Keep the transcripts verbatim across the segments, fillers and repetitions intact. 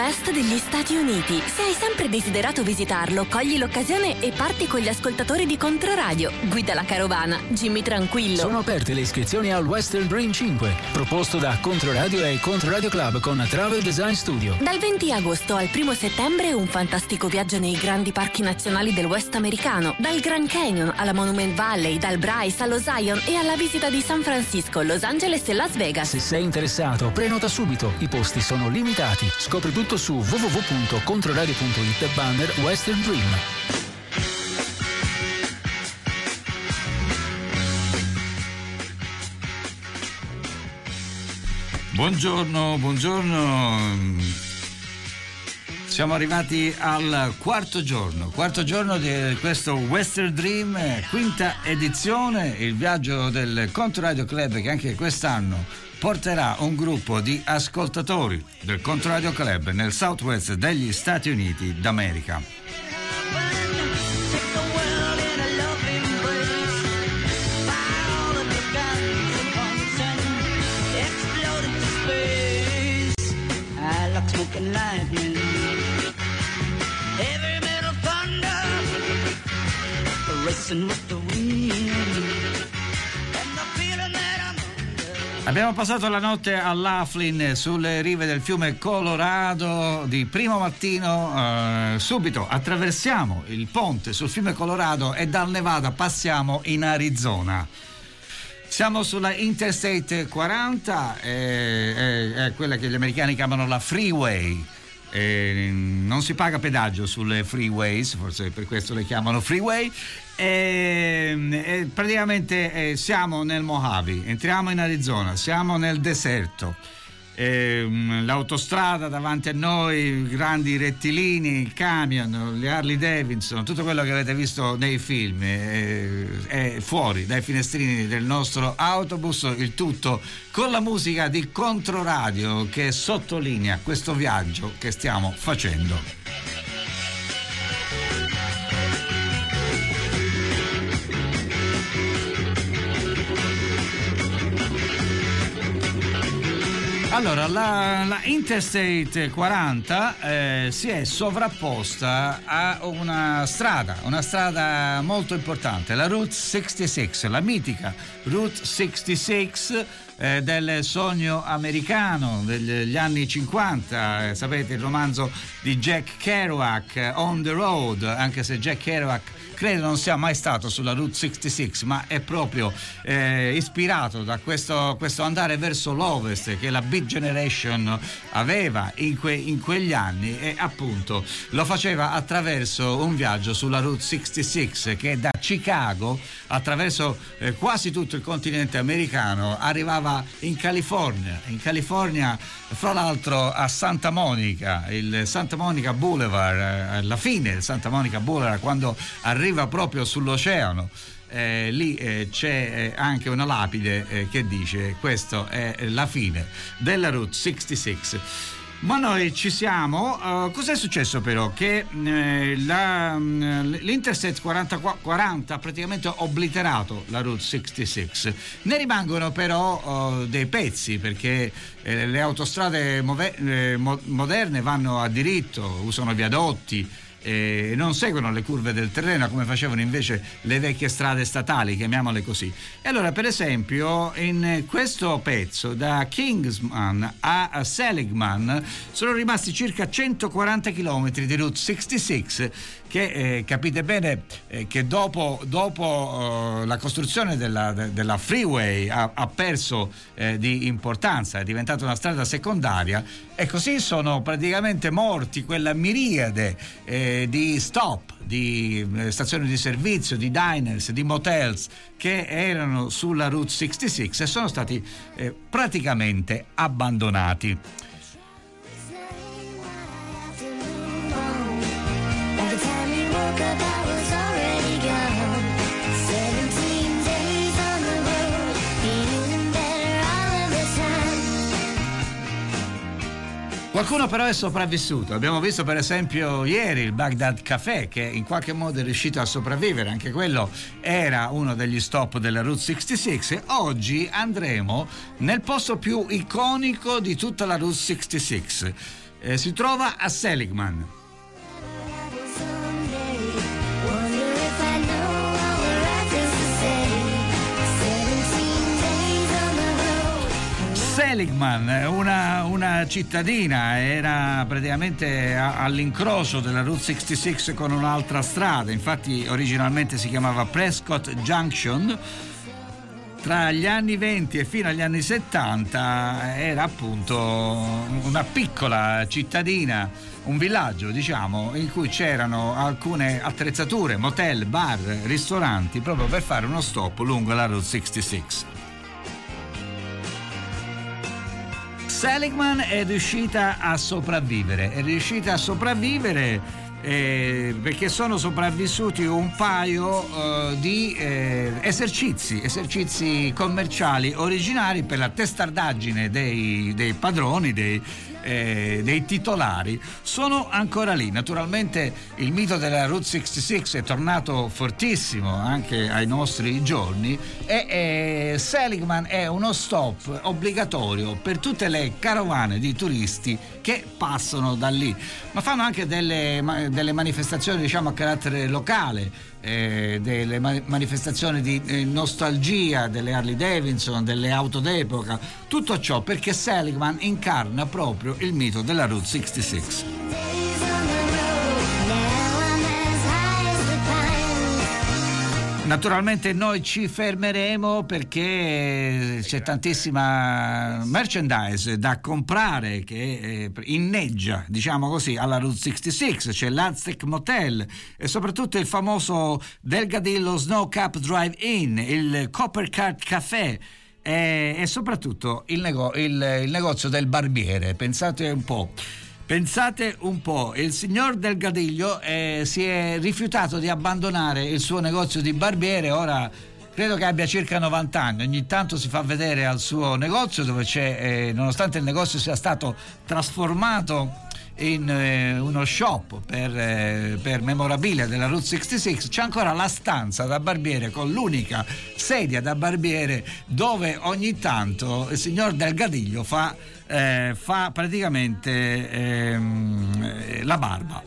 sud-est degli Stati Uniti. Se hai sempre desiderato visitarlo, cogli l'occasione e parti con gli ascoltatori di Controradio. Guida la carovana Jimmy Tranquillo. Sono aperte le iscrizioni al Western Dream cinque, proposto da Controradio e Controradio Club con Travel Design Studio. Dal venti agosto al primo settembre un fantastico viaggio nei grandi parchi nazionali del West americano, dal Grand Canyon alla Monument Valley, dal Bryce allo Zion e alla visita di San Francisco, Los Angeles e Las Vegas. Se sei interessato, prenota subito, i posti sono limitati. Scopri tutto su w w w punto controradio punto i t banner Western Dream. Buongiorno, buongiorno. Siamo arrivati al quarto giorno, quarto giorno di questo Western Dream, quinta edizione, il viaggio del Controradio Club che anche quest'anno porterà un gruppo di ascoltatori del Controradio Club nel Southwest degli Stati Uniti d'America. Abbiamo passato la notte a Laughlin sulle rive del fiume Colorado. Di primo mattino eh, subito attraversiamo il ponte sul fiume Colorado e dal Nevada passiamo in Arizona. Siamo sulla Interstate quaranta, eh, è, è quella che gli americani chiamano la freeway. Eh, non si paga pedaggio sulle freeways, forse per questo le chiamano freeway. E, e praticamente eh, siamo nel Mojave, entriamo in Arizona, siamo nel deserto. E, l'autostrada davanti a noi, grandi rettilini, il camion, gli Harley Davidson, tutto quello che avete visto nei film è, è fuori dai finestrini del nostro autobus, il tutto con la musica di Controradio che sottolinea questo viaggio che stiamo facendo. Allora, la, la Interstate quaranta eh, si è sovrapposta a una strada, una strada molto importante, la Route sessantasei, la mitica Route sessantasei eh, del sogno americano degli anni cinquanta, eh, sapete il romanzo di Jack Kerouac, On the Road, anche se Jack Kerouac credo non sia mai stato sulla Route sessantasei, ma è proprio eh, ispirato da questo, questo andare verso l'ovest che la Beat Generation aveva in, que, in quegli anni, e appunto lo faceva attraverso un viaggio sulla Route sessantasei che da Chicago attraverso eh, quasi tutto il continente americano arrivava in California, in California fra l'altro a Santa Monica, il Santa Monica Boulevard, eh, alla fine del Santa Monica Boulevard, quando arriva proprio sull'oceano. Eh, lì eh, c'è eh, anche una lapide eh, che dice questa è la fine della Route sessantasei. Ma noi ci siamo. Uh, cos'è successo però? Che eh, la, l'Interstate quaranta, quaranta ha praticamente obliterato la Route sessantasei. Ne rimangono però uh, dei pezzi, perché eh, le autostrade move- eh, mo- moderne vanno a diritto, usano viadotti e non seguono le curve del terreno come facevano invece le vecchie strade statali, chiamiamole così. E allora, per esempio, in questo pezzo da Kingsman a Seligman sono rimasti circa centoquaranta chilometri di Route sessantasei che eh, capite bene eh, che dopo, dopo uh, la costruzione della, de, della freeway ha, ha perso eh, di importanza, è diventata una strada secondaria, e così sono praticamente morti quella miriade eh, di stop, di eh, stazioni di servizio, di diners, di motels che erano sulla Route sessantasei e sono stati eh, praticamente abbandonati. Qualcuno però è sopravvissuto. Abbiamo visto per esempio ieri il Baghdad Café, che in qualche modo è riuscito a sopravvivere, anche quello era uno degli stop della Route sessantasei. Oggi andremo nel posto più iconico di tutta la Route sessantasei, eh, si trova a Seligman. Seligman, una, una cittadina, era praticamente a, all'incrocio della Route sessantasei con un'altra strada, infatti originalmente si chiamava Prescott Junction. Tra gli anni venti e fino agli anni settanta era appunto una piccola cittadina, un villaggio diciamo, in cui c'erano alcune attrezzature, motel, bar, ristoranti, proprio per fare uno stop lungo la Route sessantasei. Seligman è riuscita a sopravvivere, è riuscita a sopravvivere eh, perché sono sopravvissuti un paio eh, di eh, esercizi, esercizi commerciali originari per la testardaggine dei, dei padroni, dei, eh, dei titolari. Sono ancora lì. Naturalmente il mito della Route sessantasei è tornato fortissimo anche ai nostri giorni e eh, Seligman è uno stop obbligatorio per tutte le carovane di turisti che passano da lì, ma fanno anche delle, delle manifestazioni diciamo a carattere locale, eh, delle ma- manifestazioni di eh, nostalgia delle Harley Davidson, delle auto d'epoca, tutto ciò perché Seligman incarna proprio il mito della Route sessantasei. Naturalmente noi ci fermeremo perché c'è tantissima merchandise da comprare che inneggia, diciamo così, alla Route sessantasei. C'è l'Aztec Motel e soprattutto il famoso Delgadillo Snow Cap Drive-In, il Copper Cart Café e, e soprattutto il, nego- il, il negozio del barbiere. Pensate un po'. Pensate un po', il signor Delgadillo eh, si è rifiutato di abbandonare il suo negozio di barbiere, ora credo che abbia circa novanta anni, ogni tanto si fa vedere al suo negozio dove c'è, eh, nonostante il negozio sia stato trasformato in eh, uno shop per, eh, per memorabilia della Route sessantasei, c'è ancora la stanza da barbiere con l'unica sedia da barbiere dove ogni tanto il signor Delgadillo fa Eh, fa praticamente ehm, la barba.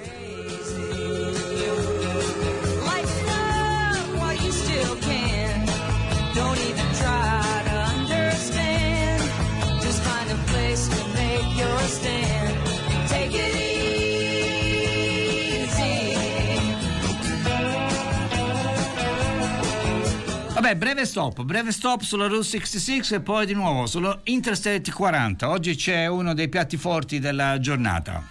Vabbè, breve stop, breve stop sulla Route sessantasei e poi di nuovo sulla Interstate quaranta. Oggi c'è uno dei piatti forti della giornata.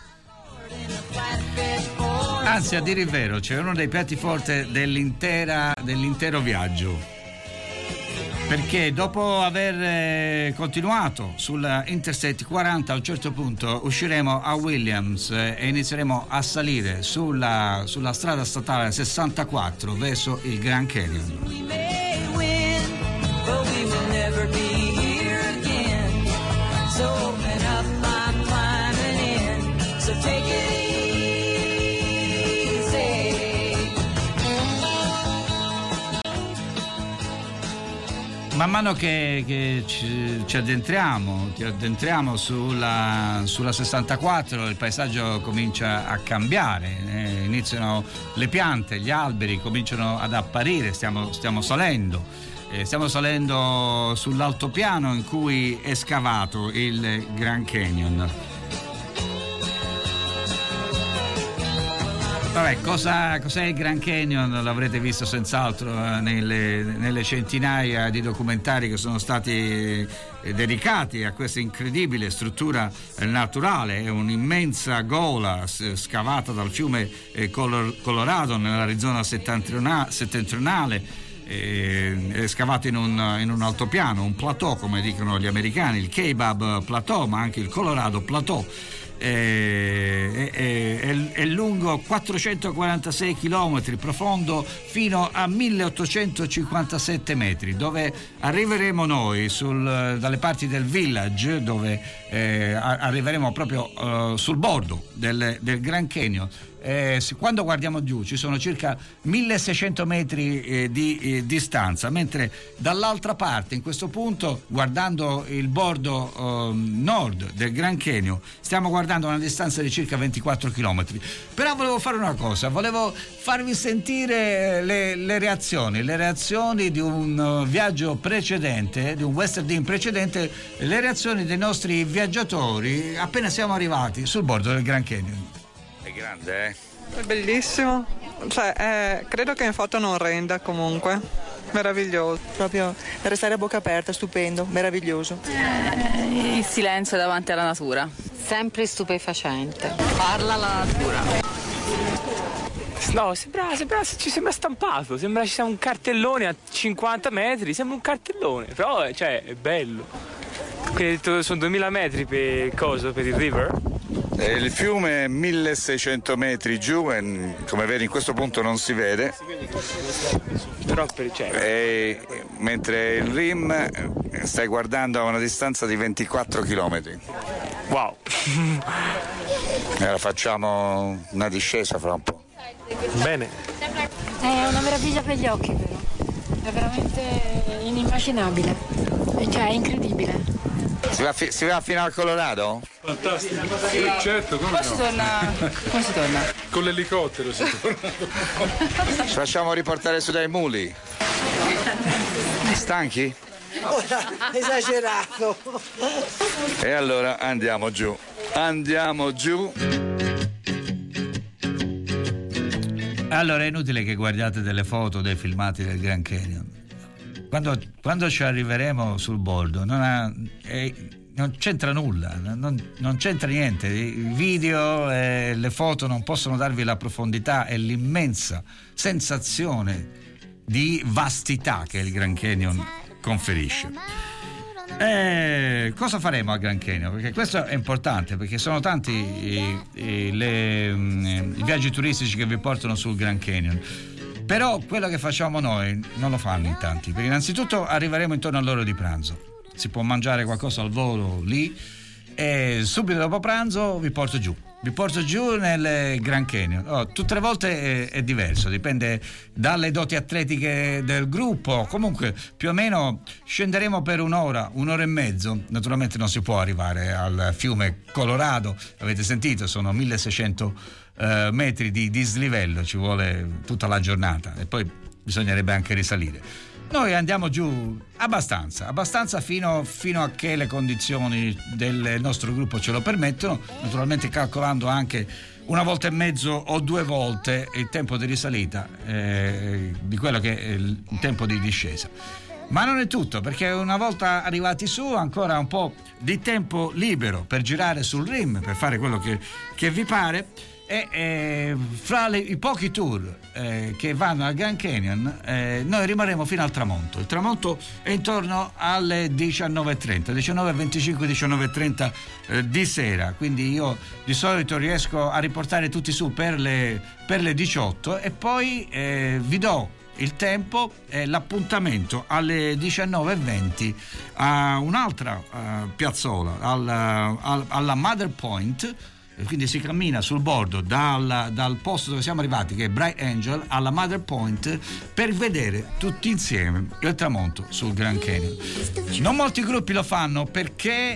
Anzi, a dire il vero, c'è uno dei piatti forti dell'intera, dell'intero viaggio. Perché dopo aver continuato sulla Interstate quaranta, a un certo punto usciremo a Williams e inizieremo a salire sulla, sulla strada statale sessantaquattro verso il Grand Canyon. But we will never be here again. So open up, I'm climbing in. So take it easy. Man mano che, che ci, ci addentriamo, ci addentriamo sulla, sulla sessantaquattro, il paesaggio comincia a cambiare, eh, iniziano le piante, gli alberi cominciano ad apparire, stiamo, stiamo salendo. Eh, stiamo salendo sull'altopiano in cui è scavato il Grand Canyon. Vabbè, cosa, cos'è il Grand Canyon? L'avrete visto senz'altro eh, nelle, nelle centinaia di documentari che sono stati eh, dedicati a questa incredibile struttura eh, naturale. È un'immensa gola s- scavata dal fiume eh, Color- Colorado nell'Arizona settentrionale, settentrionale è scavato in un, in un altopiano, un plateau come dicono gli americani, il Kaibab Plateau, ma anche il Colorado Plateau. È, è, è, è lungo quattrocentoquarantasei chilometri, profondo fino a milleottocentocinquantasette metri, dove arriveremo noi sul, dalle parti del village, dove eh, arriveremo proprio uh, sul bordo del, del Grand Canyon. eh, quando guardiamo giù ci sono circa milleseicento metri eh, di eh, distanza, mentre dall'altra parte, in questo punto, guardando il bordo eh, nord del Grand Canyon, stiamo guardando una distanza di circa ventiquattro chilometri. Però volevo fare una cosa, volevo farvi sentire le, le reazioni, le reazioni di un uh, viaggio precedente, di un Western Dream precedente, le reazioni dei nostri viaggiatori appena siamo arrivati sul bordo del Grand Canyon. È grande, eh? È bellissimo, cioè, eh, credo che in foto non renda comunque, meraviglioso. Proprio da restare a bocca aperta, stupendo, meraviglioso. Eh, il silenzio davanti alla natura. Sempre stupefacente. Parla la natura. No, sembra, sembra, ci sembra stampato, sembra ci sia un cartellone a cinquanta metri, sembra un cartellone, però cioè, è bello. Quindi sono duemila metri per cosa, per il river? Eh, il fiume è milleseicento metri giù e come vedi in questo punto non si vede. Però per, cioè... e, mentre il rim stai guardando a una distanza di ventiquattro chilometri. Wow. Allora facciamo una discesa fra un po'. Bene. È una meraviglia per gli occhi, però. È veramente inimmaginabile. Cioè, è incredibile. Si va, fi- si va fino al Colorado? Fantastico. Sì, certo, come Poi no? si torna. Come si torna? Con l'elicottero si torna. Ci facciamo riportare su dai muli. Stanchi? Ora, esagerato. E allora andiamo giù. Andiamo giù. Allora è inutile che guardiate delle foto, dei filmati del Grand Canyon. Quando, quando ci arriveremo sul bordo non, ha, eh, non c'entra nulla, non, non c'entra niente. I video e le foto non possono darvi la profondità e l'immensa sensazione di vastità che il Grand Canyon conferisce. Eh, cosa faremo al Grand Canyon? Perché questo è importante, perché sono tanti i, i, le, i viaggi turistici che vi portano sul Grand Canyon. Però quello che facciamo noi non lo fanno in tanti, perché innanzitutto arriveremo intorno all'ora di pranzo, si può mangiare qualcosa al volo lì e subito dopo pranzo vi porto giù. Vi porto giù nel Grand Canyon. Oh, tutte le volte è, è diverso, dipende dalle doti atletiche del gruppo. Comunque più o meno scenderemo per un'ora, un'ora e mezzo. Naturalmente non si può arrivare al fiume Colorado, avete sentito, sono milleseicento uh, metri di dislivello, ci vuole tutta la giornata e poi bisognerebbe anche risalire. Noi andiamo giù abbastanza, abbastanza fino, fino a che le condizioni del nostro gruppo ce lo permettono, naturalmente calcolando anche una volta e mezzo o due volte il tempo di risalita eh, di quello che è il tempo di discesa. Ma non è tutto, perché una volta arrivati su ancora un po' di tempo libero per girare sul rim, per fare quello che, che vi pare. E eh, fra le, i pochi tour eh, che vanno al Grand Canyon eh, noi rimarremo fino al tramonto. Il tramonto è intorno alle diciannove e trenta, diciannove e venticinque, diciannove e trenta eh, di sera, quindi io di solito riesco a riportare tutti su per le, per le diciotto e poi eh, vi do il tempo e l'appuntamento alle diciannove e venti a un'altra uh, piazzola, alla, alla, alla Mother Point. Quindi si cammina sul bordo dal, dal posto dove siamo arrivati, che è Bright Angel, alla Mother Point, per vedere tutti insieme il tramonto sul Grand Canyon. Non molti gruppi lo fanno perché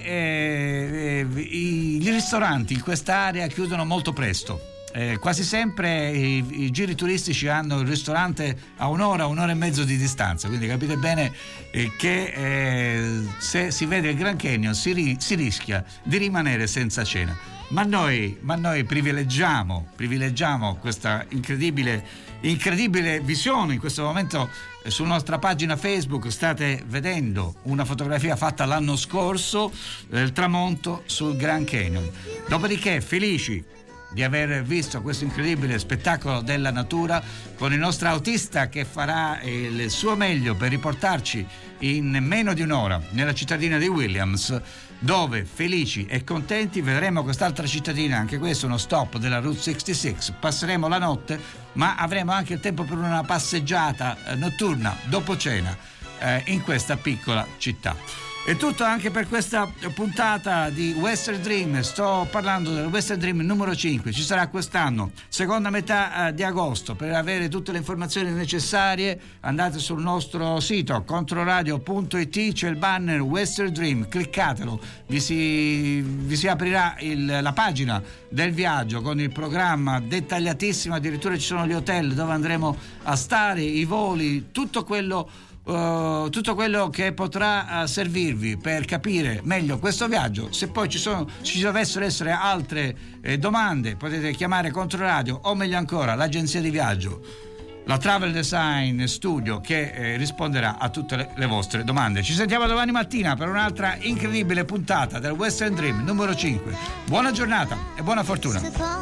eh, eh, i, i ristoranti in quest'area chiudono molto presto. Eh, quasi sempre i, i giri turistici hanno il ristorante a un'ora, un'ora e mezzo di distanza, quindi capite bene eh, che eh, se si vede il Grand Canyon si, ri, si rischia di rimanere senza cena. Ma noi, ma noi privilegiamo, privilegiamo questa incredibile, incredibile visione. In questo momento eh, sulla nostra pagina Facebook state vedendo una fotografia fatta l'anno scorso del tramonto sul Grand Canyon. Dopodiché, felici di aver visto questo incredibile spettacolo della natura, con il nostro autista che farà il suo meglio per riportarci in meno di un'ora nella cittadina di Williams, dove felici e contenti vedremo quest'altra cittadina, anche questo uno stop della Route sessantasei. Passeremo la notte, ma avremo anche il tempo per una passeggiata eh, notturna dopo cena eh, in questa piccola città. È tutto anche per questa puntata di Western Dream. Sto parlando del Western Dream numero cinque. Ci sarà quest'anno, seconda metà eh, di agosto. Per avere tutte le informazioni necessarie andate sul nostro sito controradio punto it, c'è il banner Western Dream, cliccatelo, vi si, vi si aprirà il, la pagina del viaggio con il programma dettagliatissimo, addirittura ci sono gli hotel dove andremo a stare, i voli, tutto quello Uh, tutto quello che potrà uh, servirvi per capire meglio questo viaggio. Se poi ci sono ci dovessero essere altre eh, domande, potete chiamare Controradio o meglio ancora l'agenzia di viaggio, la Travel Design Studio, che eh, risponderà a tutte le, le vostre domande. Ci sentiamo domani mattina per un'altra incredibile puntata del Western Dream numero cinque. Buona giornata e buona fortuna.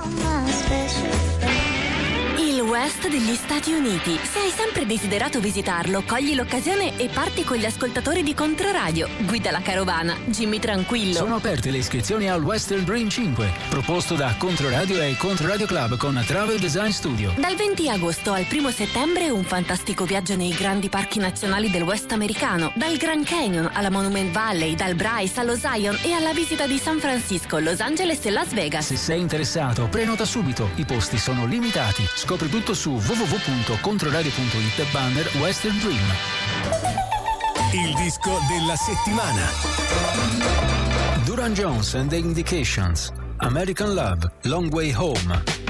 Il West degli Stati Uniti. Se hai sempre desiderato visitarlo, cogli l'occasione e parti con gli ascoltatori di Controradio. Guida la carovana, Jimmy Tranquillo. Sono aperte le iscrizioni al Western Dream cinque, proposto da Controradio e Controradio Club con Travel Design Studio. Dal venti agosto al primo settembre un fantastico viaggio nei grandi parchi nazionali del West americano, dal Grand Canyon alla Monument Valley, dal Bryce allo Zion e alla visita di San Francisco, Los Angeles e Las Vegas. Se sei interessato, prenota subito, i posti sono limitati. Scopri tutto su w w w punto controradio punto it banner Western Dream. Il disco della settimana. Duran Jones and the Indications, American Love, Long Way Home.